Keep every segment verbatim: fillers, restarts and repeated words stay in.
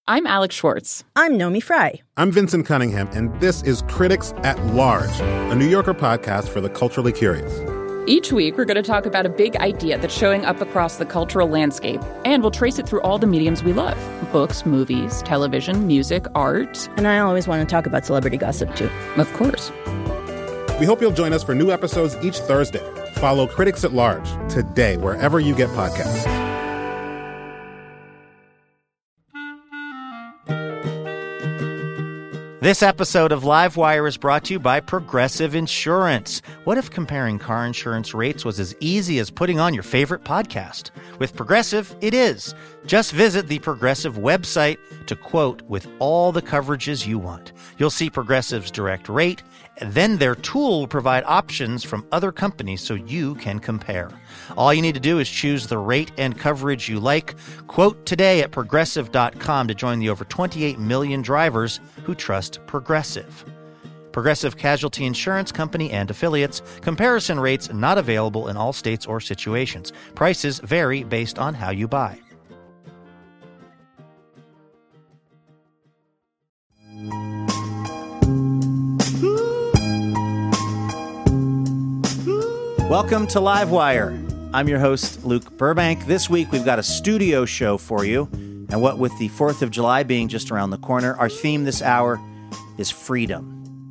I'm Alex Schwartz. I'm Nomi Fry. I'm Vincent Cunningham, and this is Critics at Large, a New Yorker podcast for the culturally curious. Each week, we're going to talk about a big idea that's showing up across the cultural landscape, and we'll trace it through all the mediums we love. Books, movies, television, music, art. And I always want to talk about celebrity gossip, too. Of course. We hope you'll join us for new episodes each Thursday. Follow Critics at Large today, wherever you get podcasts. This episode of Livewire is brought to you by Progressive Insurance. What if comparing car insurance rates was as easy as putting on your favorite podcast? With Progressive, it is. Just visit the Progressive website to quote with all the coverages you want. You'll see Progressive's direct rate, and then their tool will provide options from other companies so you can compare. All you need to do is choose the rate and coverage you like. Quote today at progressive dot com to join the over twenty-eight million drivers who trust Progressive. Progressive Casualty Insurance Company and affiliates. Comparison rates not available in all states or situations. Prices vary based on how you buy. Welcome to Livewire. I'm your host, Luke Burbank. This week, we've got a studio show for you. And what with the fourth of July being just around the corner, our theme this hour is freedom.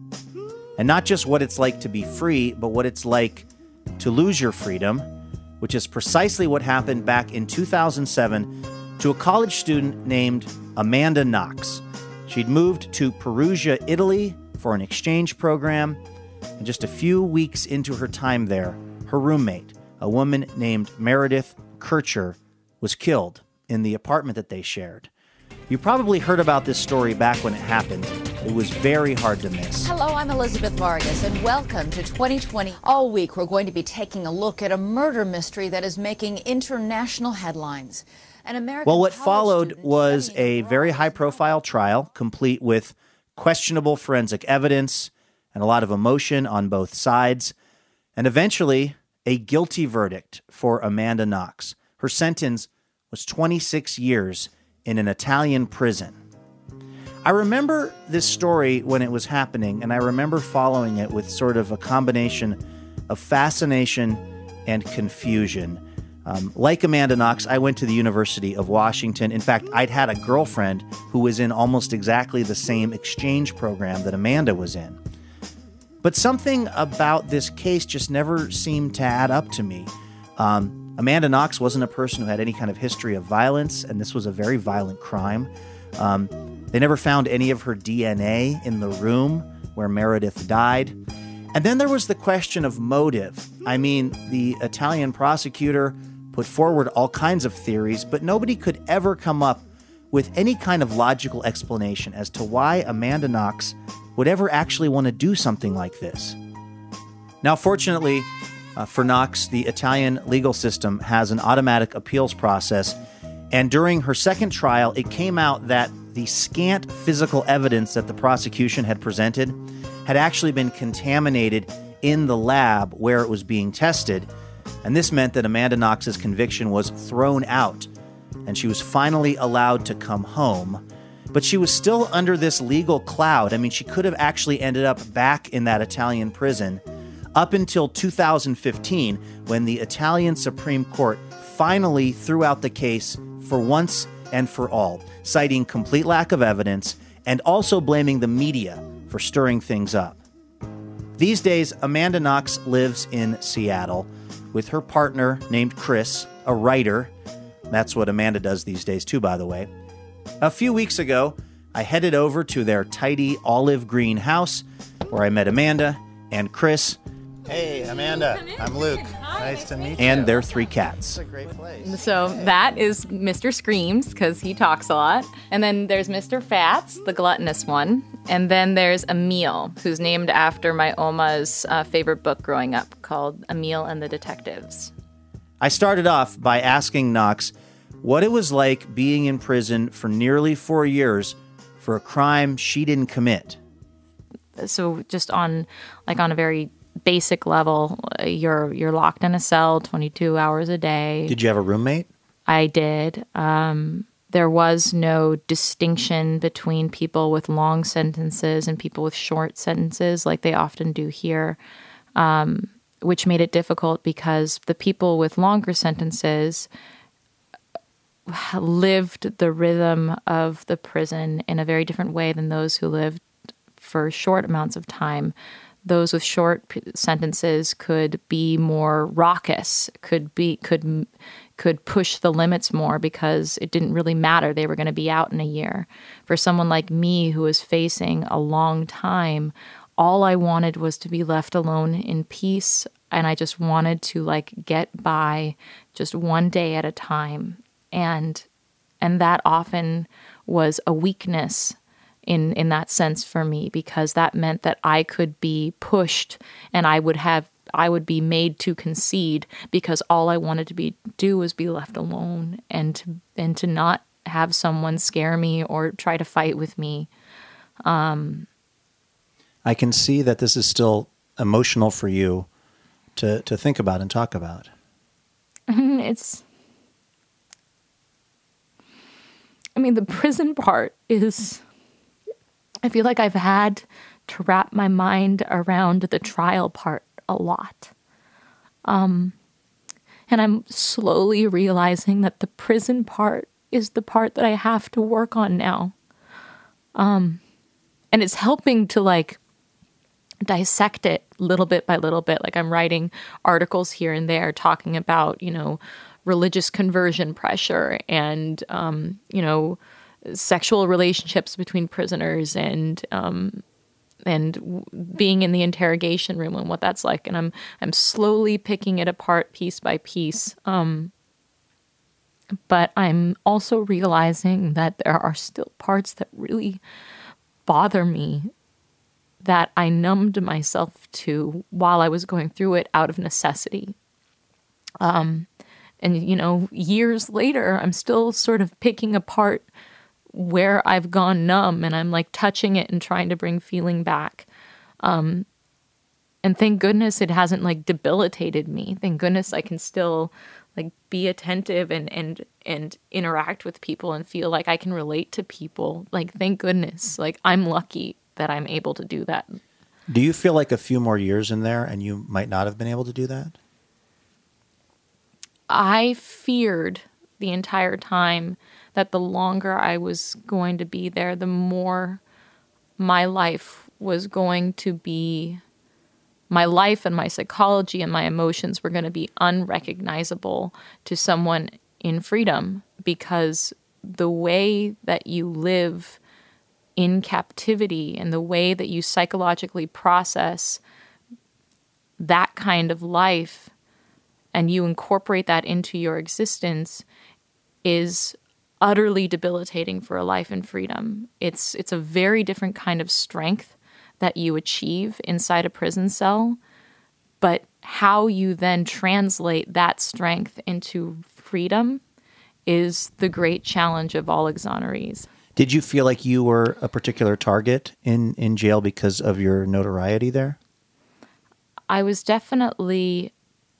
And not just what it's like to be free, but what it's like to lose your freedom, which is precisely what happened back in two thousand seven to a college student named Amanda Knox. She'd moved to Perugia, Italy for an exchange program. And just a few weeks into her time there, her roommate, a woman named Meredith Kercher, was killed in the apartment that they shared. You probably heard about this story back when it happened. It was very hard to miss. Hello, I'm Elizabeth Vargas, and welcome to twenty twenty. All week, we're going to be taking a look at a murder mystery that is making international headlines. An American well, what college followed student was studying a very abroad. high-profile trial, complete with questionable forensic evidence and a lot of emotion on both sides, and eventually a guilty verdict for Amanda Knox. Her sentence was twenty-six years in an Italian prison. I remember this story when it was happening, and I remember following it with sort of a combination of fascination and confusion. Um, like Amanda Knox, I went to the University of Washington. In fact, I'd had a girlfriend who was in almost exactly the same exchange program that Amanda was in. But something about this case just never seemed to add up to me. Um, Amanda Knox wasn't a person who had any kind of history of violence, and this was a very violent crime. Um, they never found any of her D N A in the room where Meredith died. And then there was the question of motive. I mean, the Italian prosecutor put forward all kinds of theories, but nobody could ever come up with any kind of logical explanation as to why Amanda Knox would ever actually want to do something like this. Now, fortunately uh, for Knox, the Italian legal system has an automatic appeals process, and during her second trial, it came out that the scant physical evidence that the prosecution had presented had actually been contaminated in the lab where it was being tested, and this meant that Amanda Knox's conviction was thrown out, and she was finally allowed to come home. But she was still under this legal cloud. I mean, she could have actually ended up back in that Italian prison up until two thousand fifteen, when the Italian Supreme Court finally threw out the case for once and for all, citing complete lack of evidence and also blaming the media for stirring things up. These days, Amanda Knox lives in Seattle with her partner named Chris, a writer. That's what Amanda does these days too, by the way. A few weeks ago, I headed over to their tidy olive green house where I met Amanda and Chris. Hey, Amanda. I'm Luke. Nice to meet you. And their three cats. It's a great place. So that is Mister Screams, because he talks a lot. And then there's Mister Fats, the gluttonous one. And then there's Emil, who's named after my Oma's uh, favorite book growing up, called Emil and the Detectives. I started off by asking Knox what it was like being in prison for nearly four years for a crime she didn't commit. So just on, like on a very basic level, you're you're locked in a cell twenty-two hours a day. Did you have a roommate? I did. Um, there was no distinction between people with long sentences and people with short sentences like they often do here, um, which made it difficult because the people with longer sentences lived the rhythm of the prison in a very different way than those who lived for short amounts of time. Those with short p- sentences could be more raucous, could be could could push the limits more because it didn't really matter. They were going to be out in a year. For someone like me who was facing a long time, all I wanted was to be left alone in peace, and I just wanted to like get by just one day at a time. And and that often was a weakness in in that sense for me, because that meant that I could be pushed and I would have I would be made to concede because all I wanted to be do was be left alone and to, and to not have someone scare me or try to fight with me. Um, I can see that this is still emotional for you to to think about and talk about. It's I mean, the prison part is, I feel like I've had to wrap my mind around the trial part a lot. Um, and I'm slowly realizing that the prison part is the part that I have to work on now. Um, and it's helping to like dissect it little bit by little bit. Like I'm writing articles here and there talking about, you know, religious conversion pressure and, um, you know, sexual relationships between prisoners and um, and w- being in the interrogation room and what that's like. And I'm I'm slowly picking it apart piece by piece. Um, but I'm also realizing that there are still parts that really bother me that I numbed myself to while I was going through it out of necessity. Um, and, you know, years later, I'm still sort of picking apart where I've gone numb, and I'm like touching it and trying to bring feeling back. Um, and thank goodness it hasn't like debilitated me. Thank goodness I can still like be attentive and, and, and interact with people and feel like I can relate to people. Like, thank goodness, like I'm lucky that I'm able to do that. Do you feel like a few more years in there and you might not have been able to do that? I feared the entire time that the longer I was going to be there, the more my life was going to be, my life and my psychology and my emotions were going to be unrecognizable to someone in freedom, because the way that you live in captivity and the way that you psychologically process that kind of life and you incorporate that into your existence is utterly debilitating for a life in freedom. It's it's a very different kind of strength that you achieve inside a prison cell, but how you then translate that strength into freedom is the great challenge of all exonerees. Did you feel like you were a particular target in, in jail because of your notoriety there? I was definitely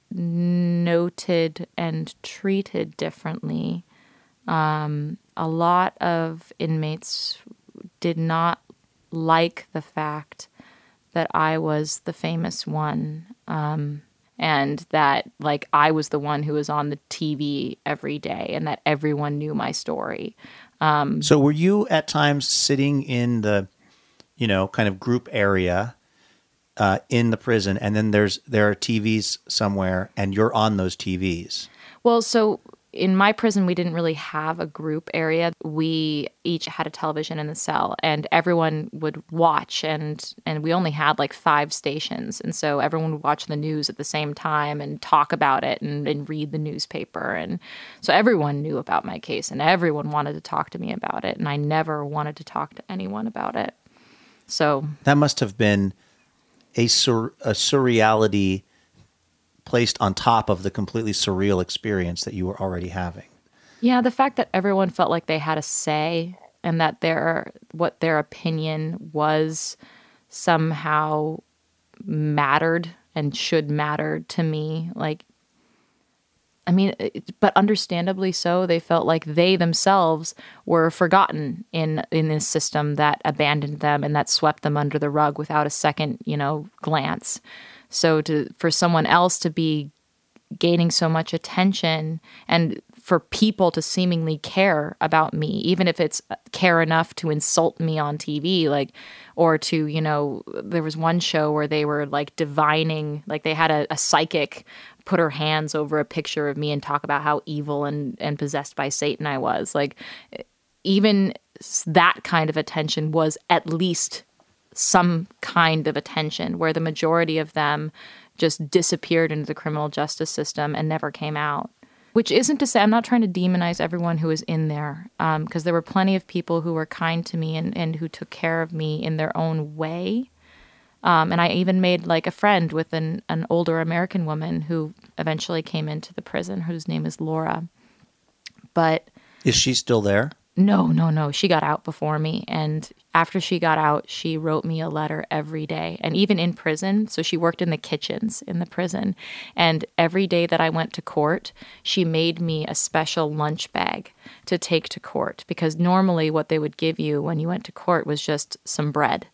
noted and treated differently. Um, a lot of inmates did not like the fact that I was the famous one, um, and that like I was the one who was on the T V every day and that everyone knew my story. Um, so were you at times sitting in the, you know, kind of group area uh, in the prison, and then there's there are T Vs somewhere and you're on those T Vs? Well, so in my prison, we didn't really have a group area. We each had a television in the cell, and everyone would watch, and and we only had like five stations. And so everyone would watch the news at the same time and talk about it and, and read the newspaper. And so everyone knew about my case, and everyone wanted to talk to me about it. And I never wanted to talk to anyone about it. So that must have been a, sur- a surreality placed on top of the completely surreal experience that you were already having. Yeah, the fact that everyone felt like they had a say and that their what their opinion was somehow mattered and should matter to me. Like, I mean, it- but understandably so, they felt like they themselves were forgotten in in this system that abandoned them and that swept them under the rug without a second, you know, glance. So to for someone else to be gaining so much attention and for people to seemingly care about me, even if it's care enough to insult me on T V, like, or to, you know, there was one show where they were like divining, like they had a, a psychic put her hands over a picture of me and talk about how evil and, and possessed by Satan I was. Like, even that kind of attention was at least some kind of attention, where the majority of them just disappeared into the criminal justice system and never came out. Which isn't to say, I'm not trying to demonize everyone who was in there, because um, there were plenty of people who were kind to me and, and who took care of me in their own way. Um, and I even made like a friend with an, an older American woman who eventually came into the prison, whose name is Laura. But Is she still there? no, no, no. She got out before me. And after she got out, she wrote me a letter every day. And even in prison, so she worked in the kitchens in the prison. And every day that I went to court, she made me a special lunch bag to take to court. Because normally what they would give you when you went to court was just some bread.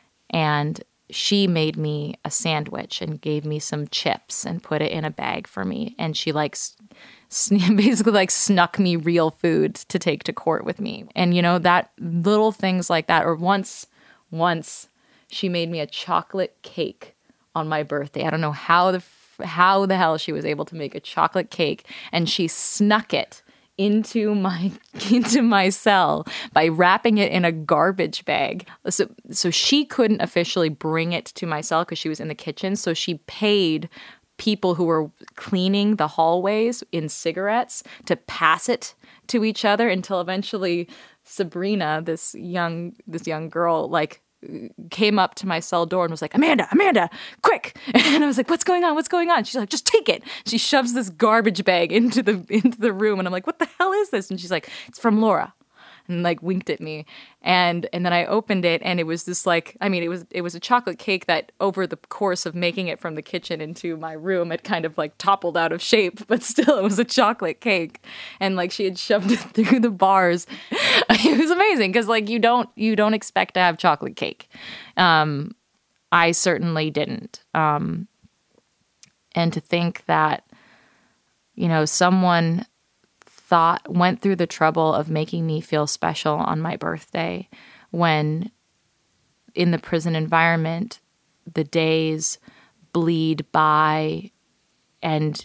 And she made me a sandwich and gave me some chips and put it in a bag for me. And she likes basically like snuck me real food to take to court with me. And, you know, that little things like that. Or once, once she made me a chocolate cake on my birthday. I don't know how the, how the hell she was able to make a chocolate cake, and she snuck it into my into my cell by wrapping it in a garbage bag. So so she couldn't officially bring it to my cell because she was in the kitchen. So she paid people who were cleaning the hallways in cigarettes to pass it to each other until eventually Sabrina, this young this young girl, like came up to my cell door and was like, Amanda, Amanda, quick. And I was like, what's going on? What's going on? She's like, just take it. She shoves this garbage bag into the into the room. And I'm like, what the hell is this? And she's like, it's from Laura. And like winked at me. And and then I opened it, and it was this like, I mean, it was it was a chocolate cake that over the course of making it from the kitchen into my room, it kind of like toppled out of shape, but still it was a chocolate cake. And like she had shoved it through the bars. It was amazing because like you don't you don't expect to have chocolate cake. Um, I certainly didn't. Um, and to think that, you know, someone thought went through the trouble of making me feel special on my birthday, when in the prison environment the days bleed by and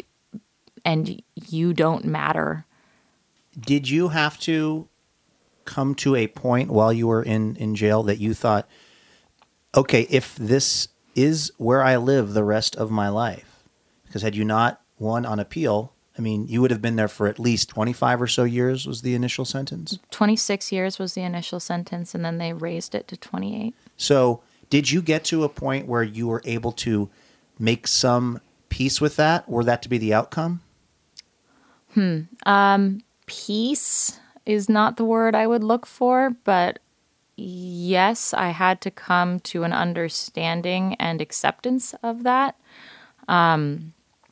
and you don't matter. Did you have to come to a point while you were in, in jail that you thought, okay, if this is where I live the rest of my life, because had you not won on appeal, I mean, you would have been there for at least twenty-five or so years was the initial sentence? twenty-six years was the initial sentence, and then they raised it to twenty-eight. So did you get to a point where you were able to make some peace with that? Were that to be the outcome? Hmm. Um, peace is not the word I would look for, but yes, I had to come to an understanding and acceptance of that. Um...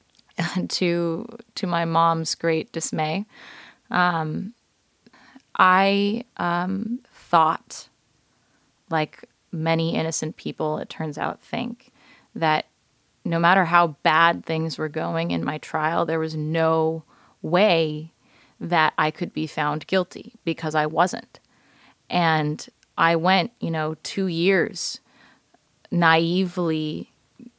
to to my mom's great dismay. Um, I um, thought, like many innocent people, it turns out, think, that no matter how bad things were going in my trial, there was no way that I could be found guilty, because I wasn't. And I went, you know, two years naively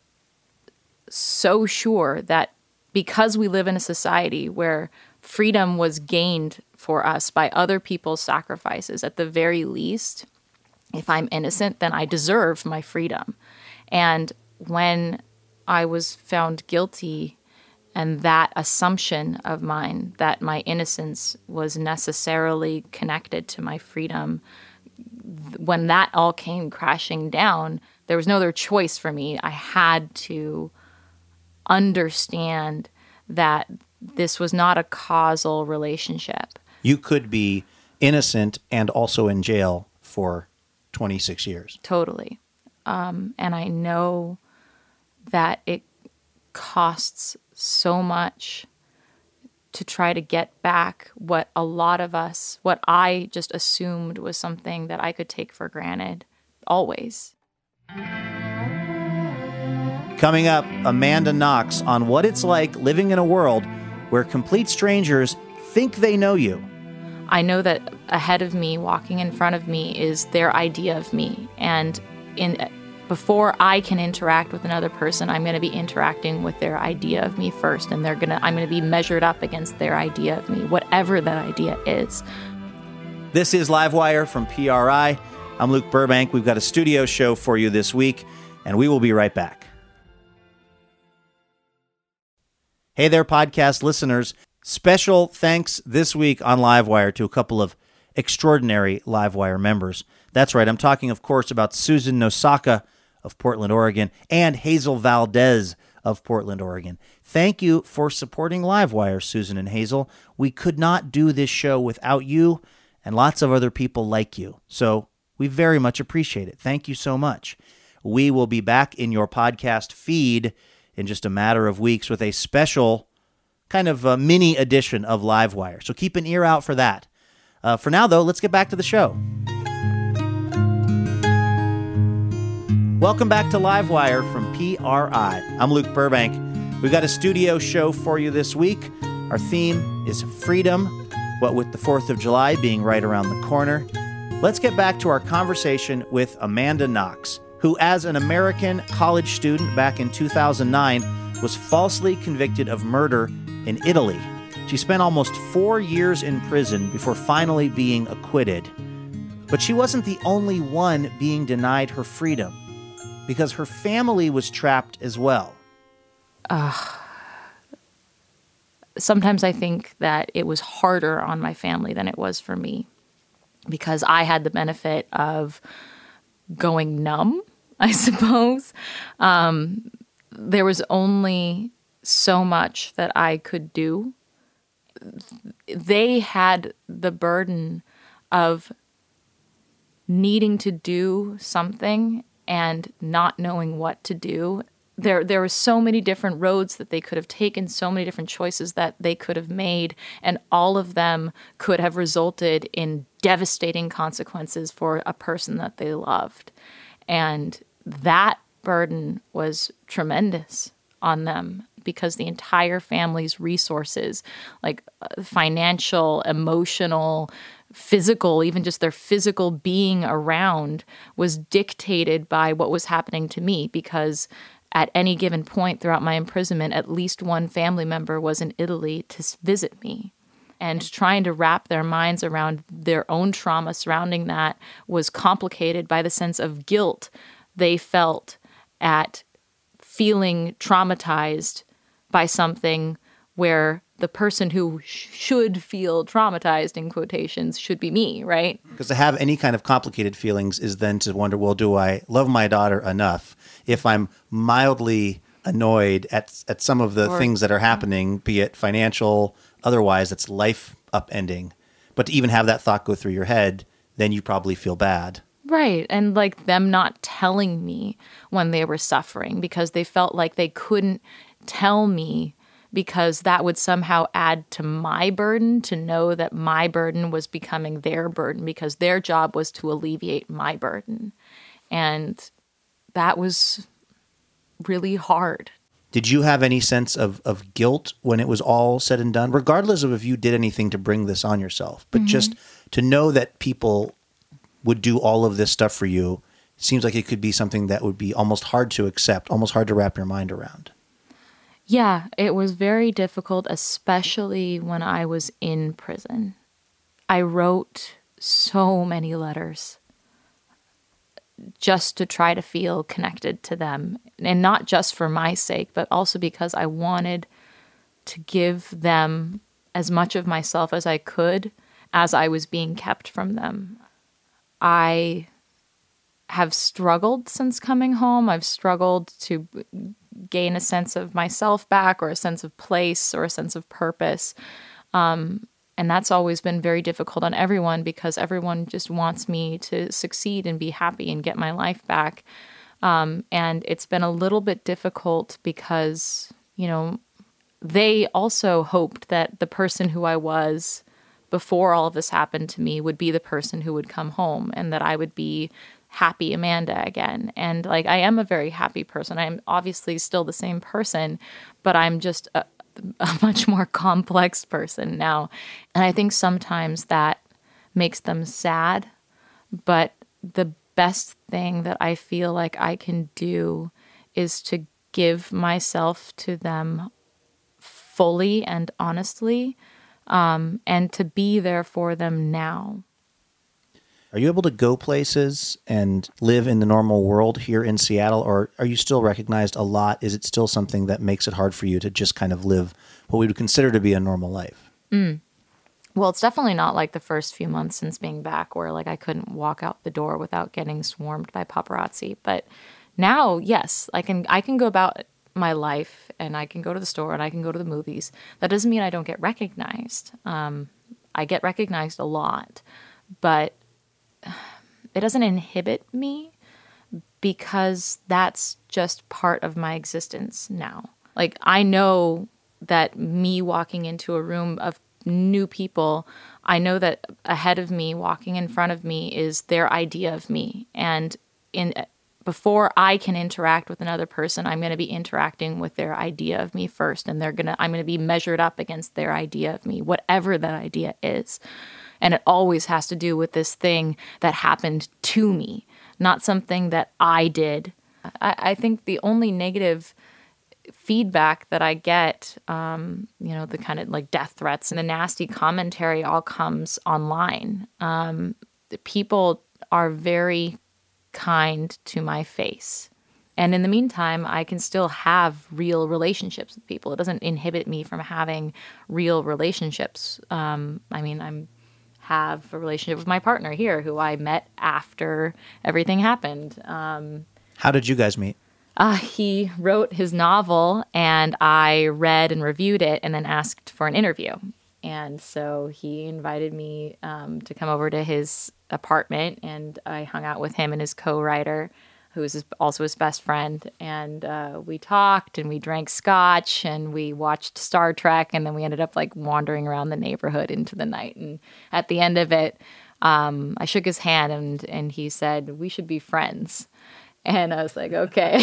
so sure that because we live in a society where freedom was gained for us by other people's sacrifices, at the very least, if I'm innocent, then I deserve my freedom. And when I was found guilty, and that assumption of mine that my innocence was necessarily connected to my freedom, when that all came crashing down, there was no other choice for me. I had to understand that this was not a causal relationship. You could be innocent and also in jail for twenty-six years. Totally. Um, and I know that it costs so much to try to get back what a lot of us, what I just assumed was something that I could take for granted always. Coming up, Amanda Knox on what it's like living in a world where complete strangers think they know you. I know that ahead of me, walking in front of me, is their idea of me. And in before I can interact with another person, I'm going to be interacting with their idea of me first, and they're gonna I'm going to be measured up against their idea of me, whatever that idea is. This is Livewire from P R I. I'm Luke Burbank. We've got a studio show for you this week, and we will be right back. Hey there, podcast listeners. Special thanks this week on Livewire to a couple of extraordinary Livewire members. That's right, I'm talking, of course, about Susan Nosaka of Portland, Oregon, and Hazel Valdez of Portland, Oregon. Thank you for supporting Livewire, Susan and Hazel. We could not do this show without you and lots of other people like you. So we very much appreciate it. Thank you so much. We will be back in your podcast feed in just a matter of weeks with a special kind of a mini edition of Livewire. So keep an ear out for that. Uh, for now, though, let's get back to the show. Welcome back to Livewire from P R I. I'm Luke Burbank. We've got a studio show for you this week. Our theme is freedom, what with the fourth of July being right around the corner. Let's get back to our conversation with Amanda Knox, who, as an American college student back in two thousand nine, was falsely convicted of murder in Italy. She spent almost four years in prison before finally being acquitted. But she wasn't the only one being denied her freedom, because her family was trapped as well. Uh, sometimes I think that it was harder on my family than it was for me, because I had the benefit of going numb, I suppose. Um, there was only so much that I could do. They had the burden of needing to do something and not knowing what to do. There there were so many different roads that they could have taken, so many different choices that they could have made, and all of them could have resulted in devastating consequences for a person that they loved. And that burden was tremendous on them, because the entire family's resources, like financial, emotional, physical, even just their physical being around, was dictated by what was happening to me, because at any given point throughout my imprisonment, at least one family member was in Italy to visit me. And trying to wrap their minds around their own trauma surrounding that was complicated by the sense of guilt they felt at feeling traumatized by something where the person who sh- should feel traumatized, in quotations, should be me, right? Because to have any kind of complicated feelings is then to wonder, well, do I love my daughter enough if I'm mildly annoyed at at some of the or, things that are happening, be it financial, otherwise, it's life upending. But to even have that thought go through your head, then you probably feel bad. Right. And like them not telling me when they were suffering, because they felt like they couldn't tell me, because that would somehow add to my burden, to know that my burden was becoming their burden, because their job was to alleviate my burden. And that was really hard. Did you have any sense of, of guilt when it was all said and done, regardless of if you did anything to bring this on yourself, but mm-hmm. just to know that people would do all of this stuff for you? Seems like it could be something that would be almost hard to accept, almost hard to wrap your mind around. Yeah, it was very difficult, especially when I was in prison. I wrote so many letters just to try to feel connected to them, and not just for my sake, but also because I wanted to give them as much of myself as I could as I was being kept from them. I have struggled since coming home. I've struggled to gain a sense of myself back, or a sense of place, or a sense of purpose. Um, and that's always been very difficult on everyone, because everyone just wants me to succeed and be happy and get my life back. Um, and it's been a little bit difficult because, you know, they also hoped that the person who I was before all of this happened to me would be the person who would come home and that I would be happy Amanda again. And like, I am a very happy person. I'm obviously still the same person, but I'm just a, a much more complex person now. And I think sometimes that makes them sad, but the best thing that I feel like I can do is to give myself to them fully and honestly, um, and to be there for them now. Are you able to go places and live in the normal world here in Seattle, or are you still recognized a lot? Is it still something that makes it hard for you to just kind of live what we would consider to be a normal life? Mm. Well, it's definitely not like the first few months since being back where like I couldn't walk out the door without getting swarmed by paparazzi. But now, yes, I can I can go about my life and I can go to the store and I can go to the movies. That doesn't mean I don't get recognized. Um, I get recognized a lot, but it doesn't inhibit me because that's just part of my existence now. Like, I know that me walking into a room of new people, I know that ahead of me, walking in front of me, is their idea of me. And in before I can interact with another person, I'm going to be interacting with their idea of me first, and they're gonna I'm going to be measured up against their idea of me, whatever that idea is. And it always has to do with this thing that happened to me, not something that I did. I, I think the only negative feedback that I get, um, you know, the kind of like death threats and the nasty commentary all comes online. Um, people are very kind to my face. And in the meantime, I can still have real relationships with people. It doesn't inhibit me from having real relationships. Um, I mean, I'm have a relationship with my partner here who I met after everything happened. Um, How did you guys meet? Uh, he wrote his novel and I read and reviewed it and then asked for an interview. And so he invited me um, to come over to his apartment, and I hung out with him and his co-writer, who was his, also his best friend. And uh, we talked and we drank scotch and we watched Star Trek, and then we ended up like wandering around the neighborhood into the night. And at the end of it, um, I shook his hand and, and he said, "We should be friends." And I was like, okay.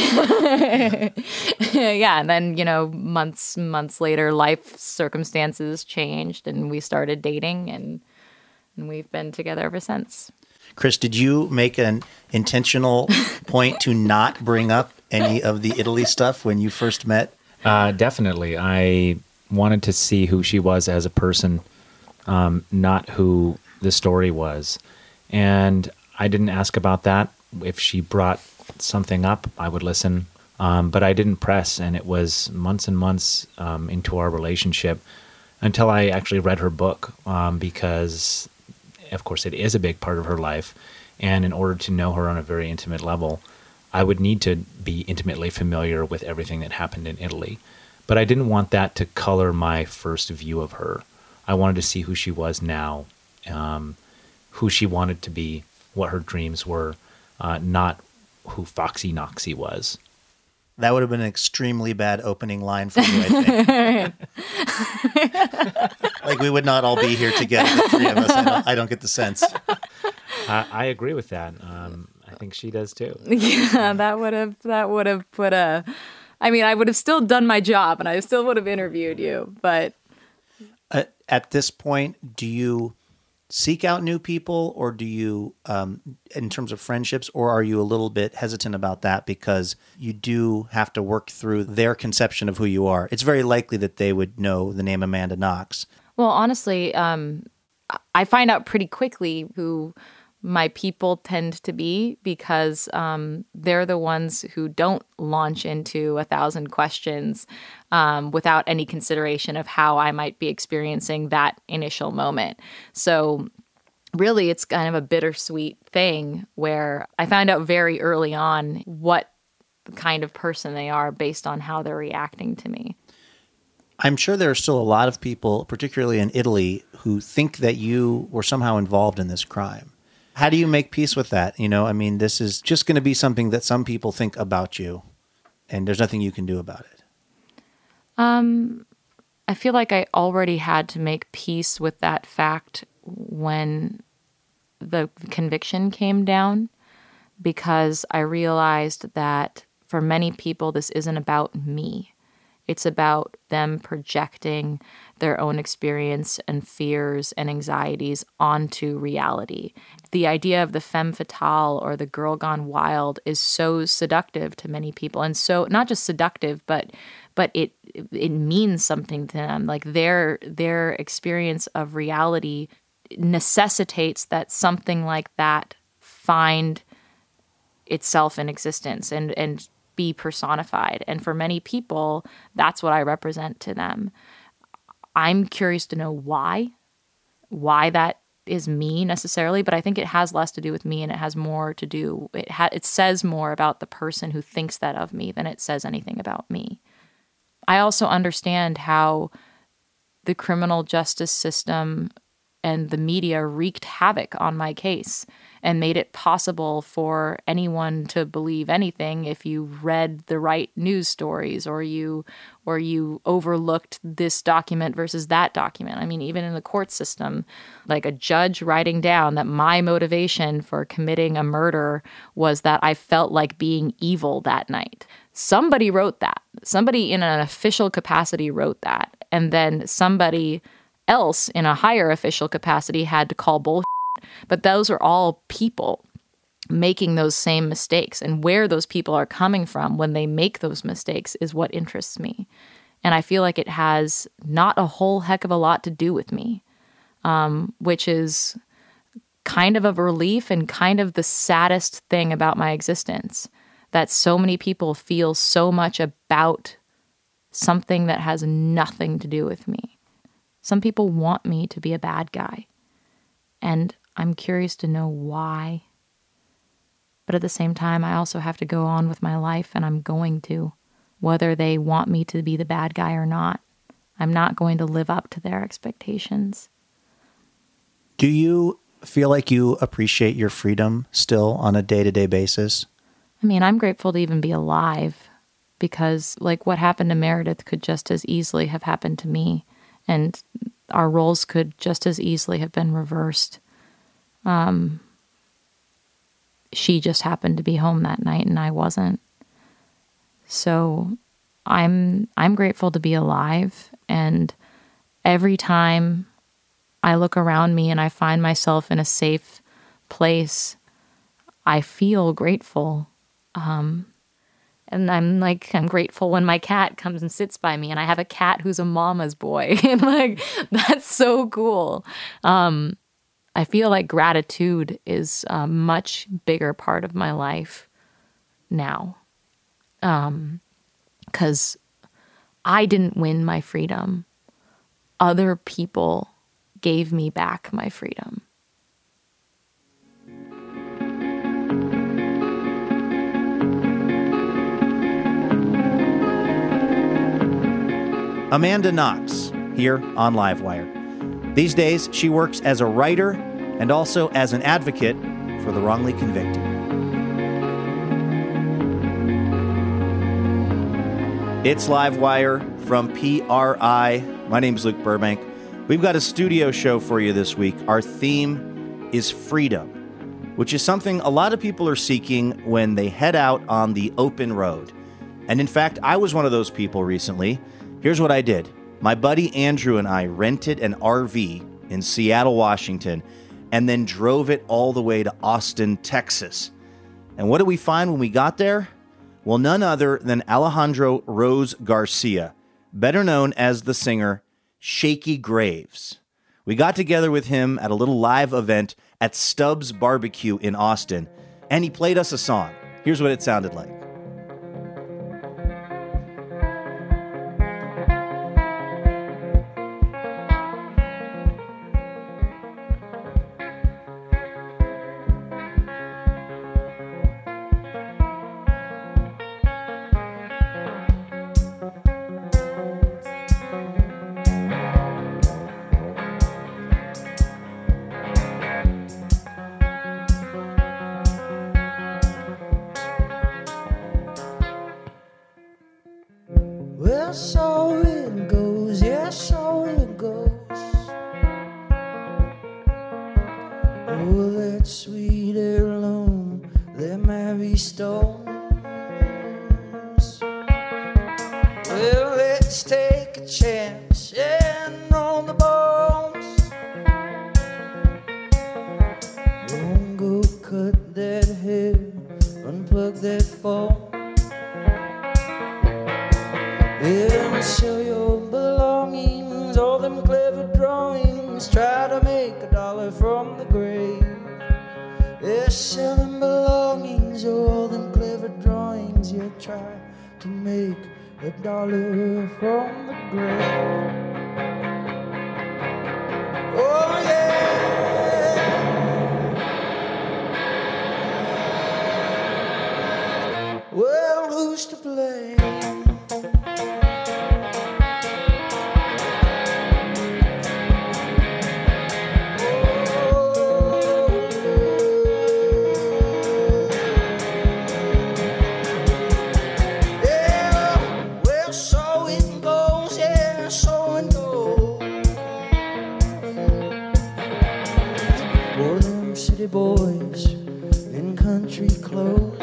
Yeah. And then, you know, months, months later, life circumstances changed and we started dating, and, and we've been together ever since. Chris, did you make an intentional point to not bring up any of the Italy stuff when you first met? Uh, definitely. I wanted to see who she was as a person, um, not who the story was. And I didn't ask about that. If she brought something up, I would listen. Um, but I didn't press, and it was months and months um, into our relationship until I actually read her book, um, because, of course, it is a big part of her life. And in order to know her on a very intimate level, I would need to be intimately familiar with everything that happened in Italy. But I didn't want that to color my first view of her. I wanted to see who she was now, um, who she wanted to be, what her dreams were, uh, not who Foxy Noxy was. That would have been an extremely bad opening line for you, I think. Like, we would not all be here together, the three of us. I don't, I don't get the sense. I, I agree with that. Um, I think she does too. Yeah, that would have that would have put a. I mean, I would have still done my job, and I still would have interviewed you. But uh, at this point, do you seek out new people, or do you, um, in terms of friendships, or are you a little bit hesitant about that because you do have to work through their conception of who you are? It's very likely that they would know the name Amanda Knox. Well, honestly, um, I find out pretty quickly who my people tend to be, because um, they're the ones who don't launch into a thousand questions um, without any consideration of how I might be experiencing that initial moment. So really, it's kind of a bittersweet thing where I found out very early on what kind of person they are based on how they're reacting to me. I'm sure there are still a lot of people, particularly in Italy, who think that you were somehow involved in this crime. How do you make peace with that? You know, I mean, this is just going to be something that some people think about you, and there's nothing you can do about it. Um, I feel like I already had to make peace with that fact when the conviction came down, because I realized that for many people, this isn't about me. It's about them projecting their own experience and fears and anxieties onto reality. The idea of the femme fatale or the girl gone wild is so seductive to many people. And so not just seductive, but but it it means something to them. Like their their experience of reality necessitates that something like that find itself in existence and and be personified. And for many people, that's what I represent to them. I'm curious to know why, why that is me necessarily, but I think it has less to do with me and it has more to do, it ha- it says more about the person who thinks that of me than it says anything about me. I also understand how the criminal justice system and the media wreaked havoc on my case and made it possible for anyone to believe anything if you read the right news stories or you or you overlooked this document versus that document. I mean, even in the court system, like a judge writing down that my motivation for committing a murder was that I felt like being evil that night. Somebody wrote that. Somebody in an official capacity wrote that. And then somebody else in a higher official capacity had to call bullshit. But those are all people making those same mistakes. And where those people are coming from when they make those mistakes is what interests me. And I feel like it has not a whole heck of a lot to do with me, um, which is kind of a relief and kind of the saddest thing about my existence, that so many people feel so much about something that has nothing to do with me. Some people want me to be a bad guy, and I'm curious to know why. But at the same time, I also have to go on with my life, and I'm going to, whether they want me to be the bad guy or not. I'm not going to live up to their expectations. Do you feel like you appreciate your freedom still on a day-to-day basis? I mean, I'm grateful to even be alive, because like what happened to Meredith could just as easily have happened to me. And our roles could just as easily have been reversed. Um, she just happened to be home that night and I wasn't. So I'm I'm grateful to be alive. And every time I look around me and I find myself in a safe place, I feel grateful. Um, And I'm like, I'm grateful when my cat comes and sits by me, and I have a cat who's a mama's boy. And like, that's so cool. Um, I feel like gratitude is a much bigger part of my life now. Um, 'cause I didn't win my freedom. Other people gave me back my freedom. Amanda Knox, here on Livewire. These days, she works as a writer and also as an advocate for the wrongly convicted. It's Livewire from P R I. My name is Luke Burbank. We've got a studio show for you this week. Our theme is freedom, which is something a lot of people are seeking when they head out on the open road. And in fact, I was one of those people recently. Here's what I did. My buddy Andrew and I rented an R V in Seattle, Washington, and then drove it all the way to Austin, Texas. And what did we find when we got there? Well, none other than Alejandro Rose Garcia, better known as the singer Shakey Graves. We got together with him at a little live event at Stubbs Barbecue in Austin, and he played us a song. Here's what it sounded like. Well, so it goes, yeah. so it goes. Oh, that sweet heirloom, that Mary stones. Well, let's take a chance and on the bones. Don't go cut that hair, unplug that phone. Yeah, sell your belongings, all them clever drawings. Try to make a dollar from the grave. Yeah, sell them belongings, all them clever drawings. Yeah, try to make a dollar from the grave. Oh yeah. Well, who's to blame? Boys in country clothes.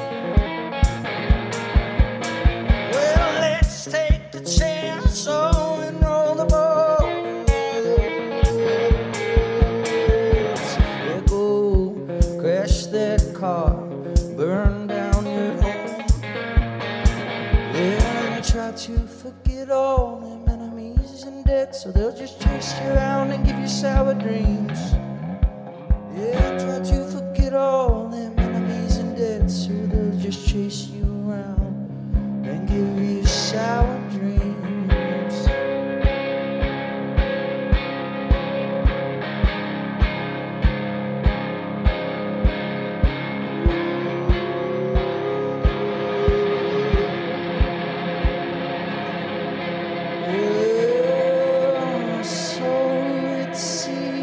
Well, let's take the chance on roll the boat. Yeah, go crash that car, burn down your home. Yeah, and try to forget all them enemies and debts, so they'll just chase you around and give you sour dreams. Yeah, try to forget all them enemies and debts, so they'll just chase you around and give you sour dreams. Well, so it seems.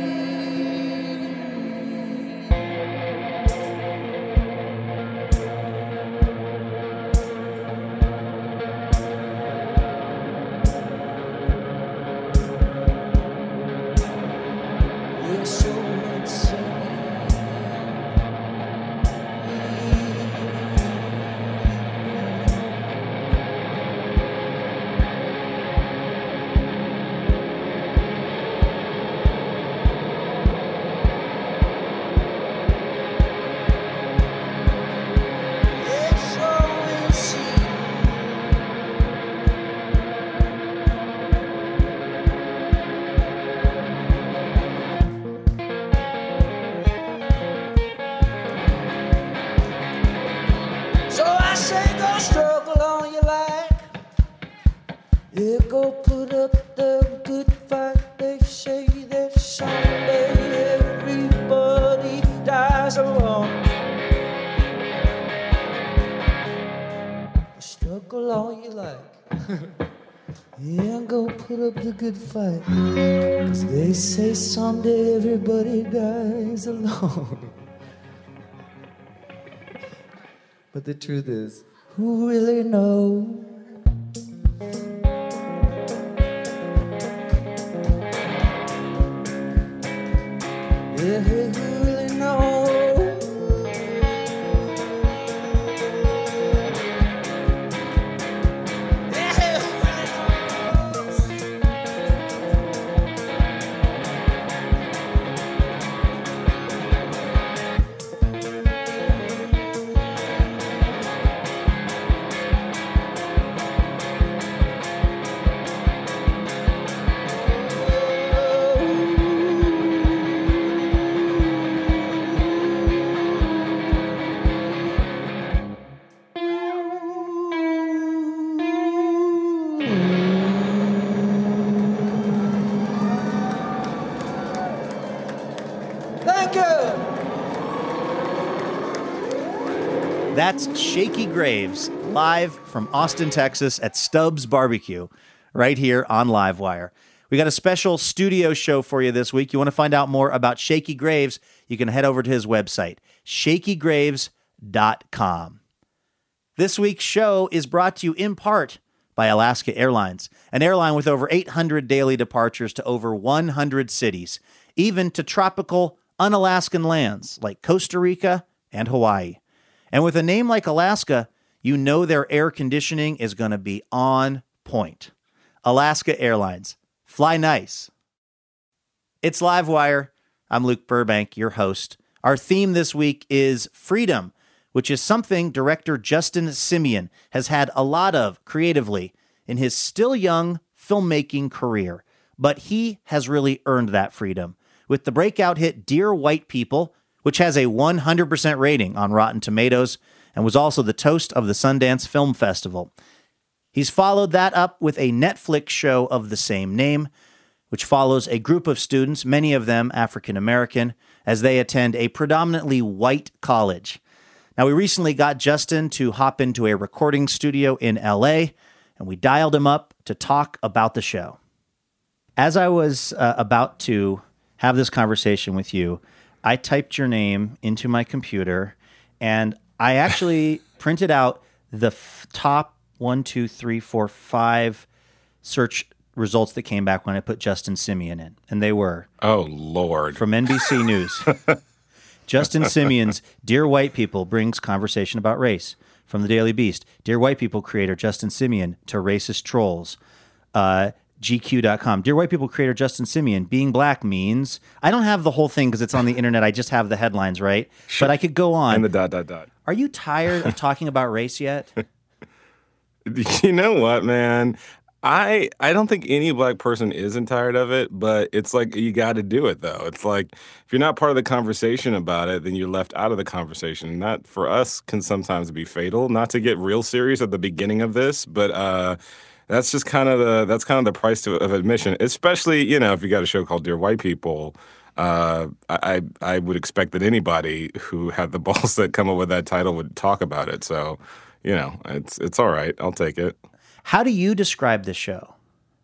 Yeah, go put up the good fight. They say that someday everybody dies alone. Struggle all you like. Yeah, go put up the good fight. 'Cause they say someday everybody dies alone. But the truth is, who really knows? Yeah, who really knows? That's Shakey Graves, live from Austin, Texas at Stubbs Barbecue, right here on Livewire. We got a special studio show for you this week. You want to find out more about Shakey Graves, you can head over to his website, shakey graves dot com. This week's show is brought to you in part by Alaska Airlines, an airline with over eight hundred daily departures to over one hundred cities, even to tropical, un-Alaskan lands like Costa Rica and Hawaii. And with a name like Alaska, you know their air conditioning is going to be on point. Alaska Airlines. Fly nice. It's Livewire. I'm Luke Burbank, your host. Our theme this week is freedom, which is something director Justin Simien has had a lot of creatively in his still young filmmaking career. But he has really earned that freedom with the breakout hit Dear White People, which has a one hundred percent rating on Rotten Tomatoes and was also the toast of the Sundance Film Festival. He's followed that up with a Netflix show of the same name, which follows a group of students, many of them African American, as they attend a predominantly white college. Now, we recently got Justin to hop into a recording studio in L A, and we dialed him up to talk about the show. As I was uh, about to have this conversation with you, I typed your name into my computer, and I actually printed out the f- top one, two, three, four, five search results that came back when I put Justin Simien in. And they were... Oh, Lord. From N B C News. Justin Simien's Dear White People brings conversation about race. From the Daily Beast, Dear White People creator Justin Simien to racist trolls. Uh, G Q dot com. Dear White People creator Justin Simien, being black means... I don't have the whole thing because it's on the internet. I just have the headlines, right? Sure. But I could go on. And the dot, dot, dot. Are you tired of talking about race yet? You know what, man? I I don't think any black person isn't tired of it, but it's like you got to do it, though. It's like if you're not part of the conversation about it, then you're left out of the conversation. And that, for us, can sometimes be fatal. Not to get real serious at the beginning of this, but... uh That's just kind of the that's kind of the price to, of admission, especially, you know, if you got a show called Dear White People. Uh, I I would expect that anybody who had the balls that come up with that title would talk about it. So, you know, it's it's all right. I'll take it. How do you describe the show?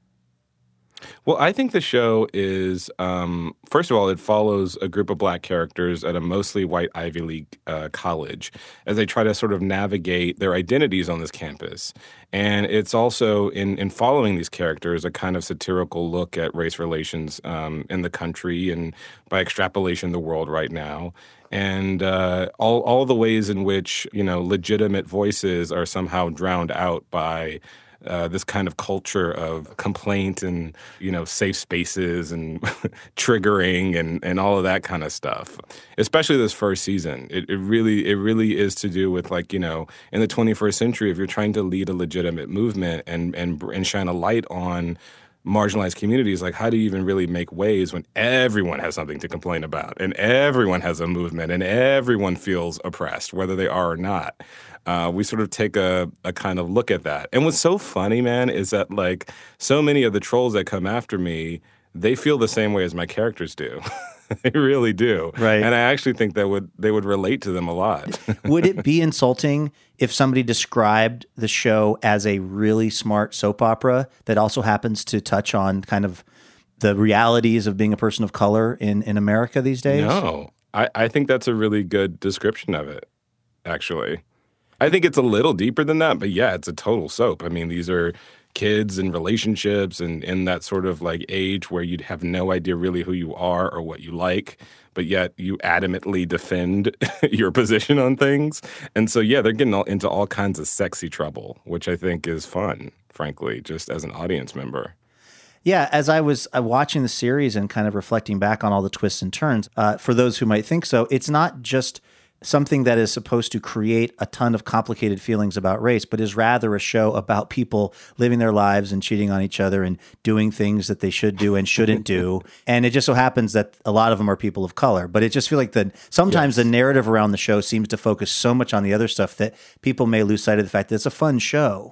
Well, I think the show is, um, first of all, it follows a group of black characters at a mostly white Ivy League uh, college as they try to sort of navigate their identities on this campus. And it's also, in, in following these characters, a kind of satirical look at race relations um, in the country and, by extrapolation, the world right now. And uh, all all the ways in which, you know, legitimate voices are somehow drowned out by Uh, this kind of culture of complaint and, you know, safe spaces and triggering and, and all of that kind of stuff. Especially this first season. It, it really it really is to do with, like, you know, in the twenty-first century, if you're trying to lead a legitimate movement and and and shine a light on marginalized communities, like, how do you even really make waves when everyone has something to complain about and everyone has a movement and everyone feels oppressed, whether they are or not? Uh, we sort of take a, a kind of look at that. And what's so funny, man, is that, like, so many of the trolls that come after me, they feel the same way as my characters do. They really do. Right. And I actually think that would they would relate to them a lot. Would it be insulting if somebody described the show as a really smart soap opera that also happens to touch on kind of the realities of being a person of color in, in America these days? No. I, I think that's a really good description of it, actually. I think it's a little deeper than that, but yeah, it's a total soap. I mean, these are kids and relationships and in that sort of like age where you'd have no idea really who you are or what you like, but yet you adamantly defend your position on things. And so, yeah, they're getting all into all kinds of sexy trouble, which I think is fun, frankly, just as an audience member. Yeah, as I was uh, watching the series and kind of reflecting back on all the twists and turns, uh, for those who might think so, it's not just something that is supposed to create a ton of complicated feelings about race, but is rather a show about people living their lives and cheating on each other and doing things that they should do and shouldn't do. And it just so happens that a lot of them are people of color. But it just feels like that sometimes yes. the narrative around the show seems to focus so much on the other stuff that people may lose sight of the fact that it's a fun show.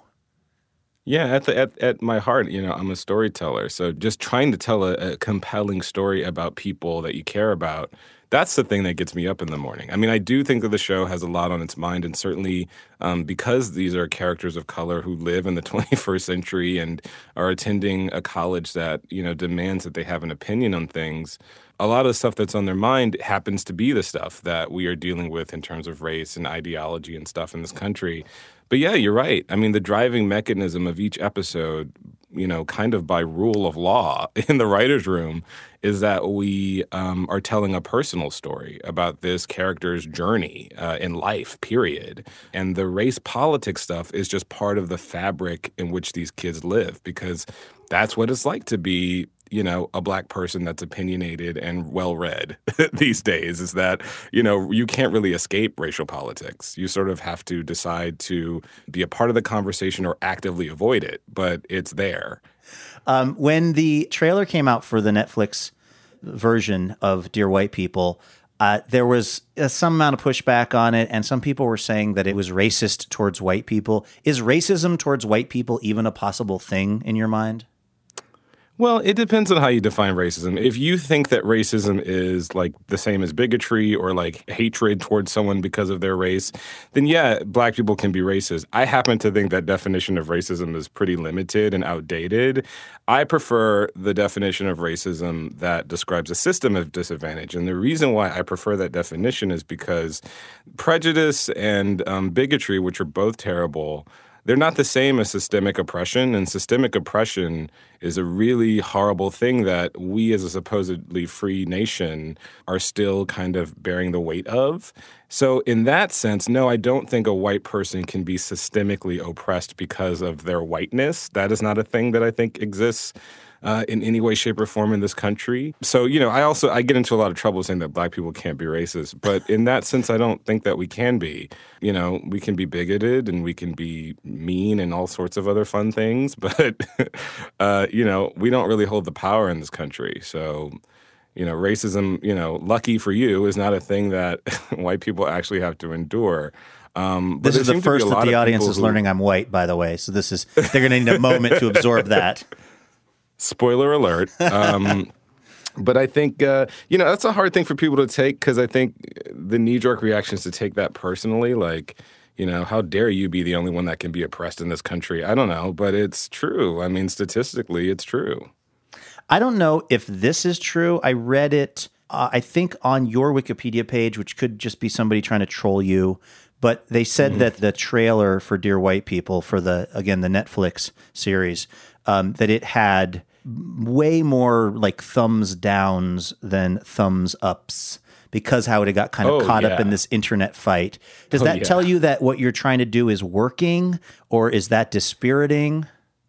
Yeah, at the at, at my heart, you know, I'm a storyteller. So just trying to tell a, a compelling story about people that you care about, That's the thing that gets me up in the morning. I mean, I do think that the show has a lot on its mind, and certainly um, because these are characters of color who live in the twenty-first century and are attending a college that, you know, demands that they have an opinion on things, a lot of the stuff that's on their mind happens to be the stuff that we are dealing with in terms of race and ideology and stuff in this country. But yeah, you're right. I mean, the driving mechanism of each episode, you know, kind of by rule of law in the writer's room, is that we um, are telling a personal story about this character's journey uh, in life, period. And the race politics stuff is just part of the fabric in which these kids live, because that's what it's like to be, you know, a black person that's opinionated and well-read these days, is that, you know, you can't really escape racial politics. You sort of have to decide to be a part of the conversation or actively avoid it, but it's there. Um, when the trailer came out for the Netflix version of Dear White People, uh, there was uh, some amount of pushback on it, and some people were saying that it was racist towards white people. Is racism towards white people even a possible thing in your mind? Well, it depends on how you define racism. If you think that racism is like the same as bigotry or like hatred towards someone because of their race, then yeah, black people can be racist. I happen to think that definition of racism is pretty limited and outdated. I prefer the definition of racism that describes a system of disadvantage. And the reason why I prefer that definition is because prejudice and um, bigotry, which are both terrible, they're not the same as systemic oppression, and systemic oppression is a really horrible thing that we as a supposedly free nation are still kind of bearing the weight of. So in that sense, no, I don't think a white person can be systemically oppressed because of their whiteness. That is not a thing that I think exists Uh, in any way, shape, or form in this country. So, you know, I also, I get into a lot of trouble saying that black people can't be racist. But in that sense, I don't think that we can be. You know, we can be bigoted and we can be mean and all sorts of other fun things. But, uh, you know, we don't really hold the power in this country. So, you know, racism, you know, lucky for you, is not a thing that white people actually have to endure. Um, but this is the first that the audience is who, learning I'm white, by the way. So this is, they're going to need a moment to absorb that. Spoiler alert. Um, but I think, uh, you know, that's a hard thing for people to take, because I think the knee-jerk reaction is to take that personally. Like, you know, how dare you be the only one that can be oppressed in this country? I don't know, but it's true. I mean, statistically, it's true. I don't know if this is true. I read it, uh, I think, on your Wikipedia page, which could just be somebody trying to troll you. But they said mm-hmm. that the trailer for Dear White People, for the, again, the Netflix series, um, that it had way more like thumbs downs than thumbs ups, because how it got kind of oh, caught yeah. up in this internet fight. Does oh, that yeah. tell you that what you're trying to do is working, or is that dispiriting?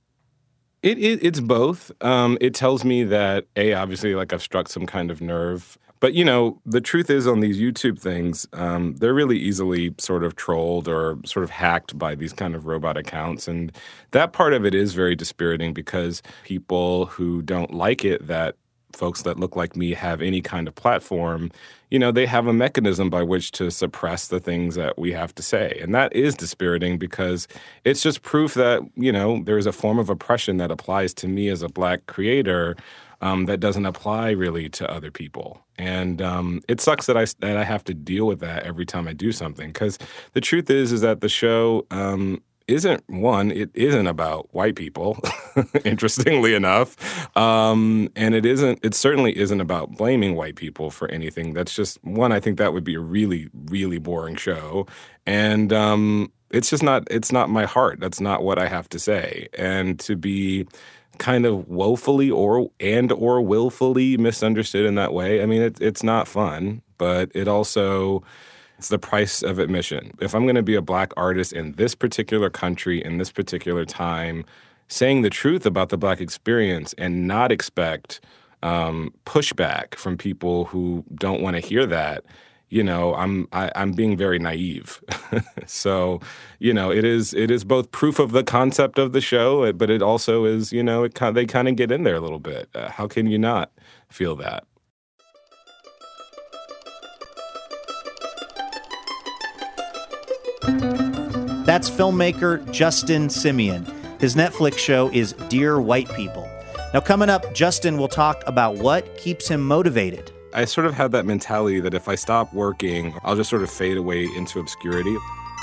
It, it It's both. Um, it tells me that, A, obviously, like I've struck some kind of nerve. But, you know, the truth is on these YouTube things, um, they're really easily sort of trolled or sort of hacked by these kind of robot accounts. And that part of it is very dispiriting, because people who don't like it that folks that look like me have any kind of platform, you know, they have a mechanism by which to suppress the things that we have to say. And that is dispiriting, because it's just proof that, you know, there's a form of oppression that applies to me as a black creator Um, that doesn't apply really to other people. And um, it sucks that I, that I have to deal with that every time I do something, because the truth is is that the show um, isn't, one, it isn't about white people, interestingly enough. Um, and it isn't, it certainly isn't about blaming white people for anything. That's just, one, I think that would be a really, really boring show. And um, it's just not, it's not my heart. That's not what I have to say. And to be kind of woefully or and or willfully misunderstood in that way, I mean, it, it's not fun, but it also, it's the price of admission. If I'm going to be a black artist in this particular country, in this particular time, saying the truth about the black experience and not expect um, pushback from people who don't want to hear that, you know, I'm I, I'm being very naive. So, you know, it is it is both proof of the concept of the show, but it also is, you know, it they kind of get in there a little bit. Uh, how can you not feel that? That's filmmaker Justin Simien. His Netflix show is Dear White People. Now, coming up, Justin will talk about what keeps him motivated. I sort of have that mentality that if I stop working, I'll just sort of fade away into obscurity.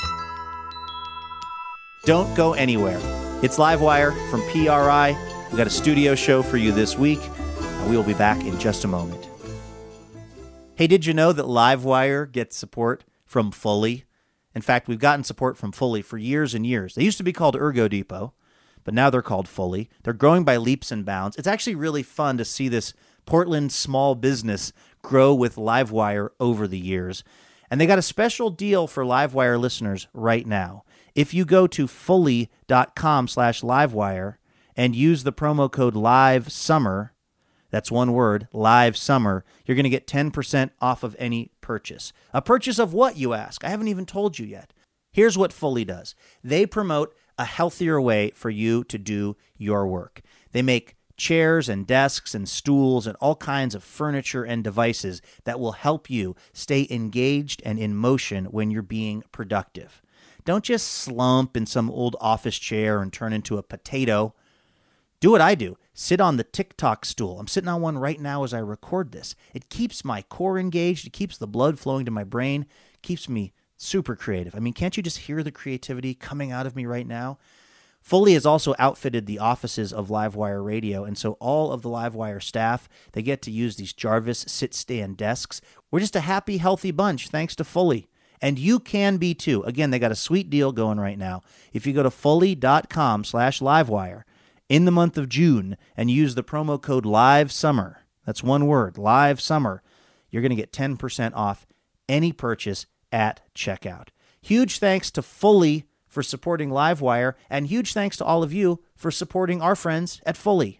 Don't go anywhere. It's Livewire from P R I. We've got a studio show for you this week, and we will be back in just a moment. Hey, did you know that Livewire gets support from Fully? In fact, we've gotten support from Fully for years and years. They used to be called Ergo Depot, but now they're called Fully. They're growing by leaps and bounds. It's actually really fun to see this Portland small business grow with Livewire over the years. And they got a special deal for Livewire listeners right now. If you go to fully.com slash livewire and use the promo code LIVESUMMER, that's one word, LIVESUMMER, you're going to get ten percent off of any purchase. A purchase of what, you ask? I haven't even told you yet. Here's what Fully does. They promote a healthier way for you to do your work. They make chairs and desks and stools and all kinds of furniture and devices that will help you stay engaged and in motion when you're being productive. Don't just slump in some old office chair and turn into a potato. Do what I do. Sit on the TikTok stool. I'm sitting on one right now as I record this. It keeps my core engaged. It keeps the blood flowing to my brain. It keeps me super creative. I mean, can't you just hear the creativity coming out of me right now? Fully has also outfitted the offices of Livewire Radio, and so all of the Livewire staff, they get to use these Jarvis sit-stand desks. We're just a happy, healthy bunch thanks to Fully. And you can be too. Again, they got a sweet deal going right now. If you go to fully.com slash livewire in the month of June and use the promo code LIVESUMMER, that's one word, LIVESUMMER, you're going to get ten percent off any purchase at checkout. Huge thanks to Fully for supporting Livewire, and huge thanks to all of you for supporting our friends at Fully.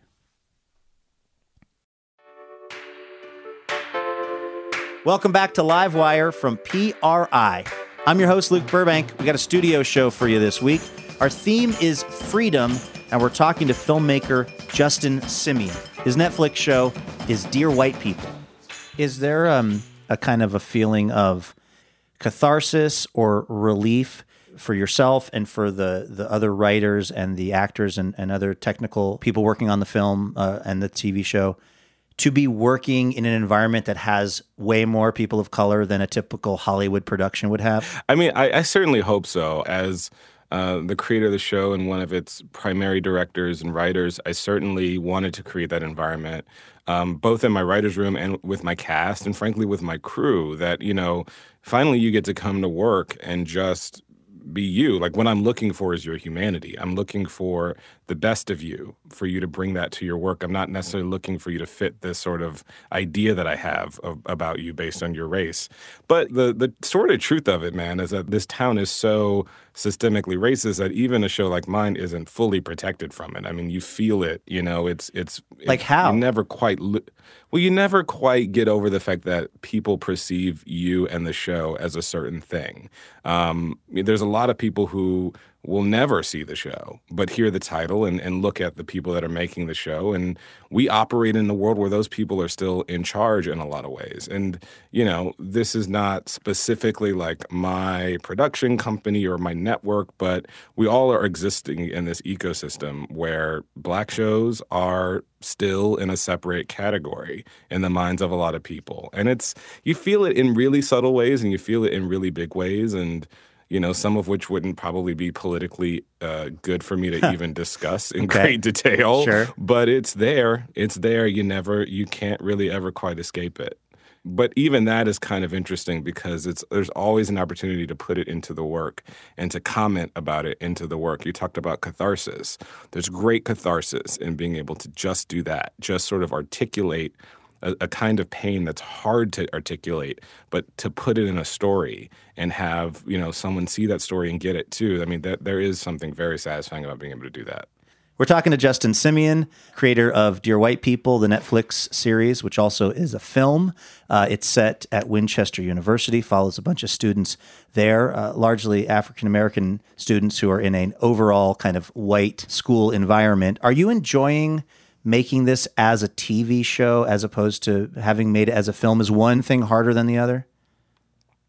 Welcome back to Livewire from P R I. I'm your host, Luke Burbank. We got a studio show for you this week. Our theme is freedom, and we're talking to filmmaker Justin Simien. His Netflix show is Dear White People. Is there um, a kind of a feeling of catharsis or relief for yourself and for the, the other writers and the actors and, and other technical people working on the film uh, and the T V show to be working in an environment that has way more people of color than a typical Hollywood production would have? I mean, I, I certainly hope so. As uh, the creator of the show and one of its primary directors and writers, I certainly wanted to create that environment, um, both in my writer's room and with my cast and frankly with my crew, that, you know, finally you get to come to work and just be you. Like, what I'm looking for is your humanity. I'm looking for the best of you, for you to bring that to your work. I'm not necessarily looking for you to fit this sort of idea that I have of, about you based on your race. But the the sort of truth of it, man, is that this town is so systemically racist that even a show like mine isn't fully protected from it. I mean, you feel it, you know, it's, it's, like it, how? You never quite, well, you never quite get over the fact that people perceive you and the show as a certain thing. Um, there's a lot of people who will never see the show, but hear the title and, and look at the people that are making the show. And we operate in a world where those people are still in charge in a lot of ways. And, you know, this is not specifically like my production company or my network, but we all are existing in this ecosystem where Black shows are still in a separate category in the minds of a lot of people. And it's, you feel it in really subtle ways and you feel it in really big ways. And, you know, some of which wouldn't probably be politically uh, good for me to even discuss in Okay. great detail. Sure. But it's there. It's there. You never, you can't really ever quite escape it. But even that is kind of interesting because it's there's always an opportunity to put it into the work and to comment about it into the work. You talked about catharsis. There's great catharsis in being able to just do that, just sort of articulate A, a kind of pain that's hard to articulate, but to put it in a story and have, you know, someone see that story and get it too. I mean, that there is something very satisfying about being able to do that. We're talking to Justin Simien, creator of Dear White People, the Netflix series, which also is a film. Uh, it's set at Winchester University, follows a bunch of students there, uh, largely African-American students who are in an overall kind of white school environment. Are you enjoying making this as a T V show as opposed to having made it as a film? Is one thing harder than the other?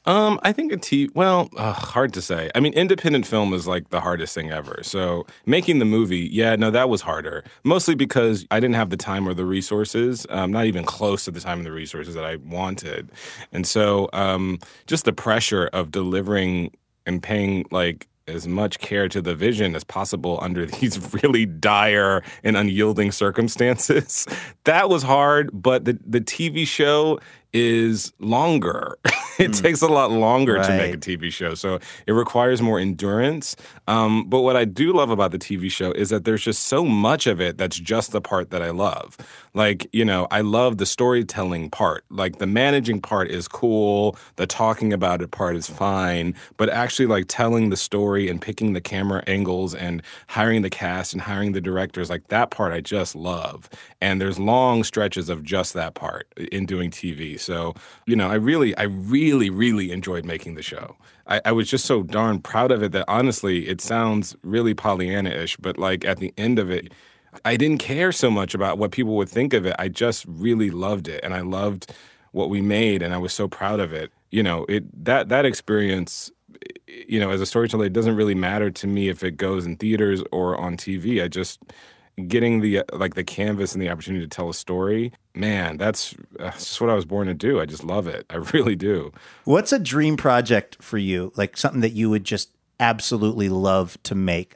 Um, I think a T. Well, uh, hard to say. I mean, independent film is like the hardest thing ever. So making the movie, yeah, no, that was harder. Mostly because I didn't have the time or the resources. Um, not even close to the time and the resources that I wanted, and so um, just the pressure of delivering and paying like as much care to the vision as possible under these really dire and unyielding circumstances. That was hard, but the the T V show is longer. It mm. takes a lot longer right. to make a T V show, so it requires more endurance. Um, but what I do love about the T V show is that there's just so much of it that's just the part that I love. Like, you know, I love the storytelling part. Like, the managing part is cool, the talking about it part is fine, but actually, like, telling the story and picking the camera angles and hiring the cast and hiring the directors, like, that part I just love. And there's long stretches of just that part in doing T V. So, you know, I really, I really, really enjoyed making the show. I, I was just so darn proud of it that, honestly, it sounds really Pollyanna-ish, but, like, at the end of it, I didn't care so much about what people would think of it. I just really loved it, and I loved what we made, and I was so proud of it. You know, it that that experience, you know, as a storyteller, it doesn't really matter to me if it goes in theaters or on T V. I just getting the like the canvas and the opportunity to tell a story, man, that's, that's just what I was born to do. I just love it. I really do. What's a dream project for you? Like something that you would just absolutely love to make?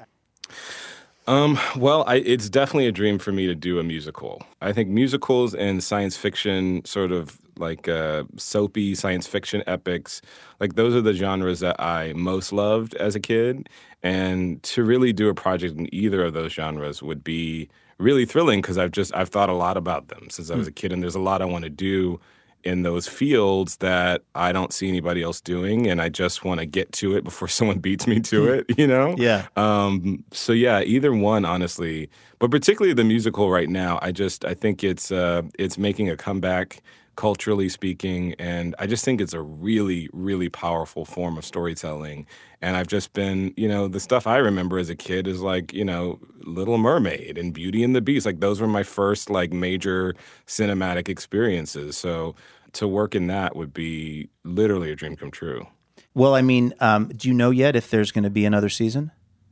Um, well, I, it's definitely a dream for me to do a musical. I think musicals and science fiction, sort of like uh, soapy science fiction epics, like those are the genres that I most loved as a kid. And to really do a project in either of those genres would be really thrilling because I've just I've thought a lot about them since I was a kid, and there's a lot I want to do in those fields that I don't see anybody else doing, and I just want to get to it before someone beats me to it, you know? Yeah. Um, so yeah, either one, honestly. But particularly the musical right now, I just, I think it's uh, it's making a comeback, culturally speaking, and I just think it's a really, really powerful form of storytelling. And I've just been, you know, the stuff I remember as a kid is like, you know, Little Mermaid and Beauty and the Beast. Like those were my first like major cinematic experiences. So to work in that would be literally a dream come true. Well, I mean, um, do you know yet if there's going to be another season?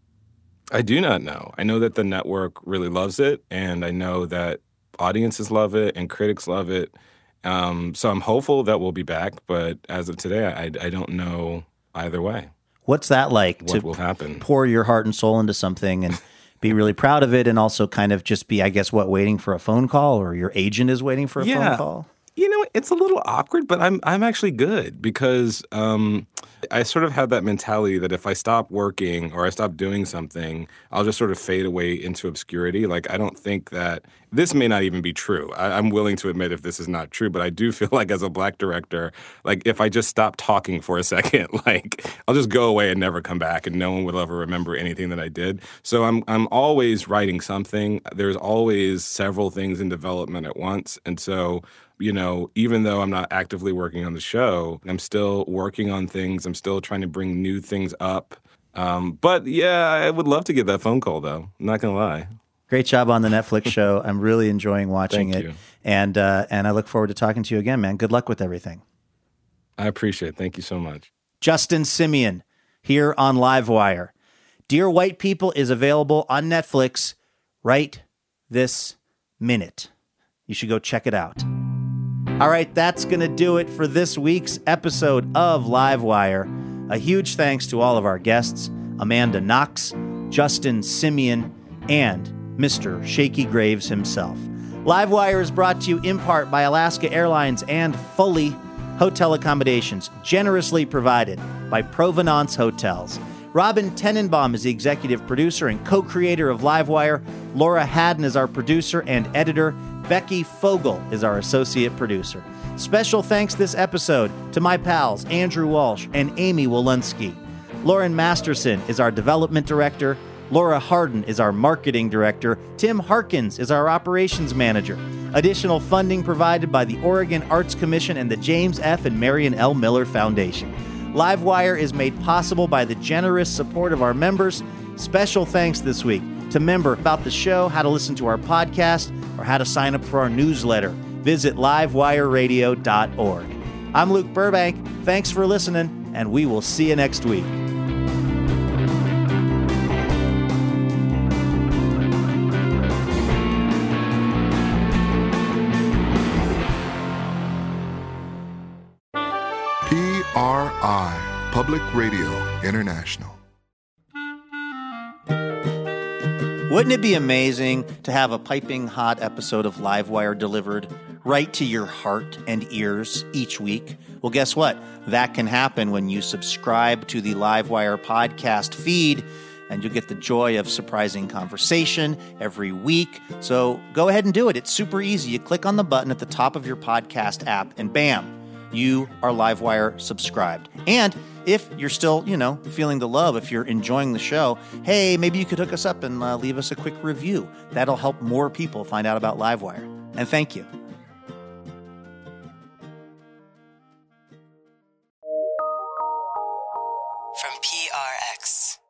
I do not know. I know that the network really loves it, and I know that audiences love it and critics love it. Um, so I'm hopeful that we'll be back, but as of today, I, I don't know either way. What's that like what to will happen? Pour your heart and soul into something and be really proud of it, and also kind of just be, I guess, what, waiting for a phone call, or your agent is waiting for a yeah. phone call? You know, it's a little awkward, but I'm I'm actually good because um, I sort of have that mentality that if I stop working or I stop doing something, I'll just sort of fade away into obscurity. Like, I don't think that this may not even be true. I, I'm willing to admit if this is not true, but I do feel like as a Black director, like if I just stop talking for a second, like I'll just go away and never come back, and no one will ever remember anything that I did. So I'm I'm always writing something. There's always several things in development at once, and so, you know, even though I'm not actively working on the show, I'm still working on things. I'm still trying to bring new things up. Um, but yeah, I would love to get that phone call, though. I'm not going to lie. Great job on the Netflix show. I'm really enjoying watching Thank it. You. And, uh, and I look forward to talking to you again, man. Good luck with everything. I appreciate it. Thank you so much. Justin Simien here on Livewire. Dear White People is available on Netflix right this minute. You should go check it out. All right, that's going to do it for this week's episode of Livewire. A huge thanks to all of our guests, Amanda Knox, Justin Simien, and Mister Shaky Graves himself. Livewire is brought to you in part by Alaska Airlines and Foley Hotel Accommodations, generously provided by Provenance Hotels. Robin Tenenbaum is the executive producer and co-creator of Livewire. Laura Haddon is our producer and editor. Becky Fogel is our associate producer. Special thanks this episode to my pals Andrew Walsh and Amy Walensky. Lauren Masterson is our development director. Laura Harden is our marketing director. Tim Harkins is our operations manager. Additional funding provided by the Oregon Arts Commission and the James F. and Marion L. Miller Foundation. Livewire is made possible by the generous support of our members. Special thanks this week to member about the show, how to listen to our podcast, or how to sign up for our newsletter. Visit livewire radio dot org. I'm Luke Burbank. Thanks for listening, and we will see you next week. P R I, Public Radio International. Wouldn't it be amazing to have a piping hot episode of Livewire delivered right to your heart and ears each week? Well, guess what? That can happen when you subscribe to the Livewire podcast feed, and you'll get the joy of surprising conversation every week. So go ahead and do it. It's super easy. You click on the button at the top of your podcast app, and bam, you are Livewire subscribed. And if you're still, you know, feeling the love, if you're enjoying the show, hey, maybe you could hook us up and uh, leave us a quick review. That'll help more people find out about Livewire. And thank you. From P R X.